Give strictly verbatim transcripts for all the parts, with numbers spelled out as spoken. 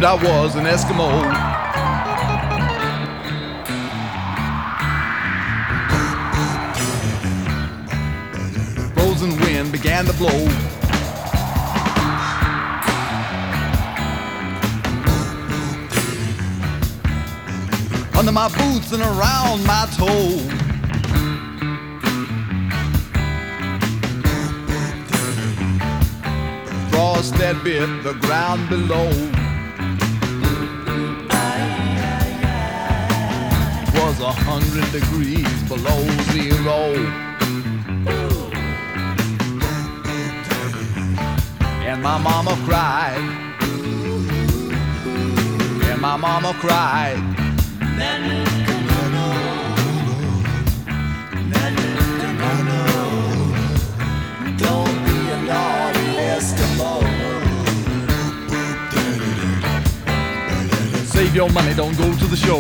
I was an Eskimo. Frozen wind began to blow. Under my boots and around my toe. Frost that bit the ground below. Was a hundred degrees below zero. And my mama cried. And my mama cried. Don't be a naughty Eskimo. Save your money, don't go to the show.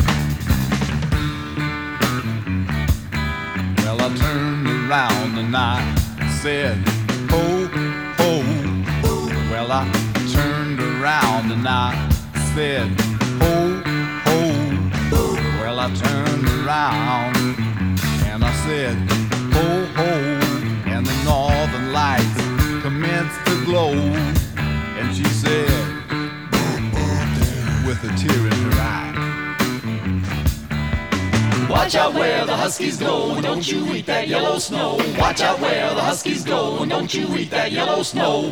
Well, I turned around and I said, ho, ho. Well, I turned around and I said, ho, ho. Well, I turned around and I said, ho, ho. And the northern lights commenced to glow. And she said, with a tear in her eye, Watch out where the huskies go, and don't you eat that yellow snow. Watch out where the huskies go, and don't you eat that yellow snow.